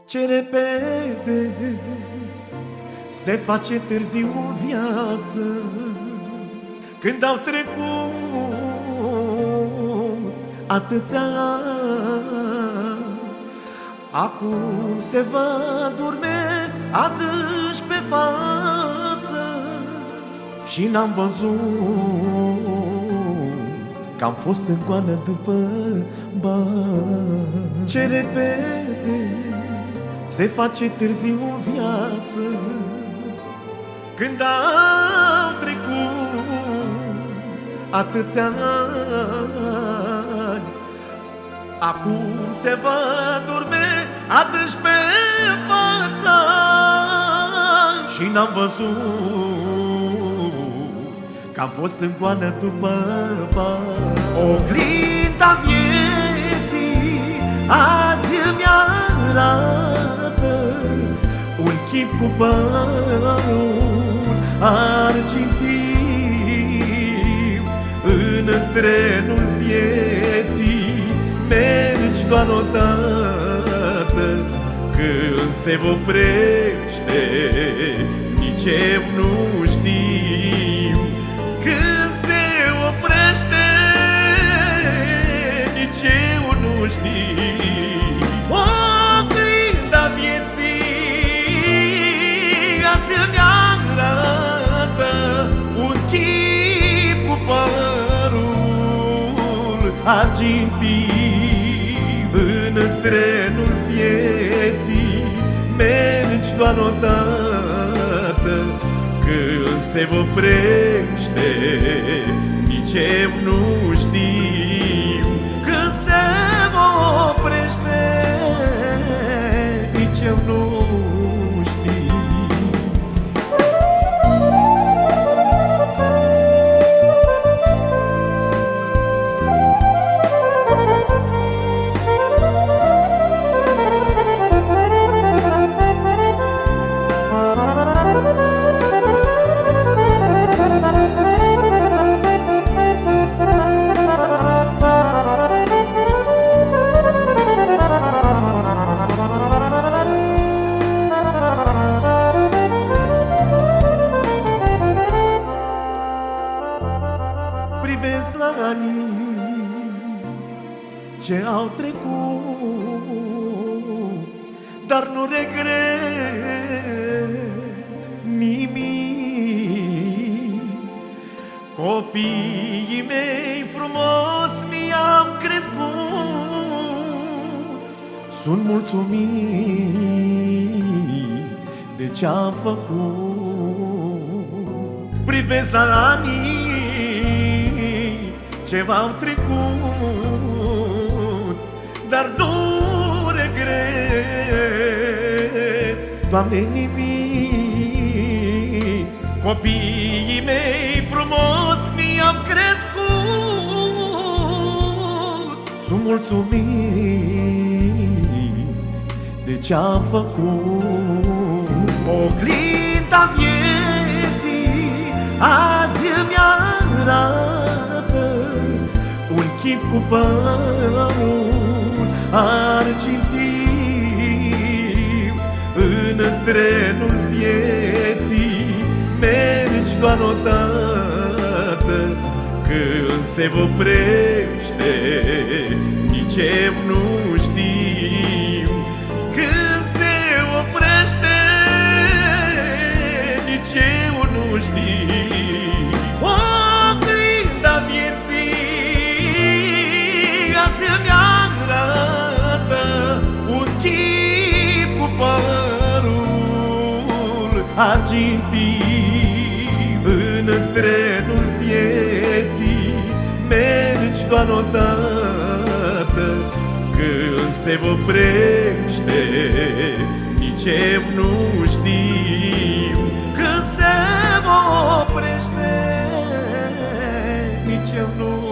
Ce repede se face târziu în viață, când au trecut atâția ani. Acum se vadurme adânci pe față și n-am văzut că am fost în goană după bani. Ce repede se face târziu în viață, când au trecut atâția ani. Acum se vadurme adânci pe față și n-am văzut că am fost în goană după bani. Oglinda vieții azi îmi arată un chip cu părul argintiu. În trenul vieții mergi doar odată, când se oprește nici eu nu știu. Când se oprește nici eu nu știu. Oglinda vieții azi îmi arată un chip cu părul argintiu. În trenul vieții mergi doar odată, când se oprește nici eu nu știu. Când se oprește nici eu nu știu. Privesc la anii ce au trecut, dar nu regret nimic. Copiii mei frumos mi-am crescut, sunt mulțumit de ce-am făcut. Privesc la anii ce v-au trecut, dar nu regret, Doamne, nimic. Copiii mei frumos mi-am crescut, sunt mulțumit de ce-am făcut. Oglinda vieții azi îmi arată un chip cu părul argintiu. În trenul vieții mergi doar odată, când se oprește nici eu nu știu. Când se oprește nici eu nu știu. Oglinda vieții azi îmi arată un chip cu părul argintiu. În trenul vieții mergi doar odată, când se oprește nici eu nu știu. Când se oprește nici eu nu